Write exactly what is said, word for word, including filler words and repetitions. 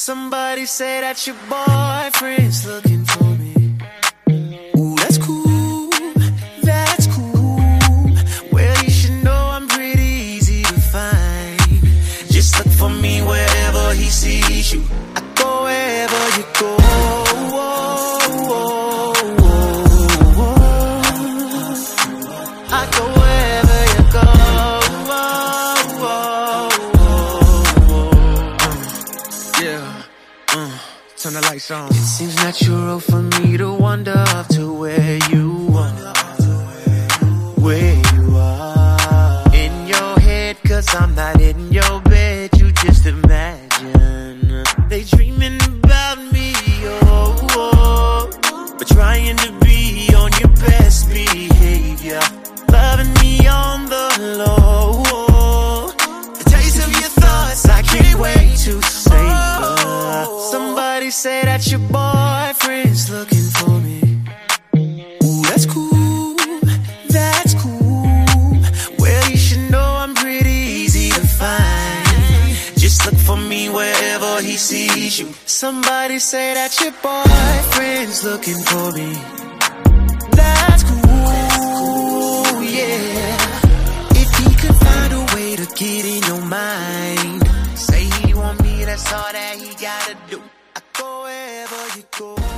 Somebody say that your boyfriend's looking for me. Ooh, that's cool, that's cool. Well, you should know I'm pretty easy to find. Just look for me wherever he sees you. I go wherever you go. I go wherever you go. Yeah, uh, turn the lights on. It seems natural for me to wander up to where you are, where you are. In your head, cause I'm not in your bed. You just imagine they dreaming about me, oh, oh. But trying to be on your best behavior, loving me on the low. The taste of your thoughts, I can't wait to savor. Somebody say that your boyfriend's looking for me. Ooh, that's cool, that's cool. Well, you should know I'm pretty easy to find. Just look for me wherever he sees you. Somebody say that your boyfriend's looking for me. That's cool, yeah. If he could find a way to get in your mind, say he want me, that's all that he gotta do. I go wherever you go.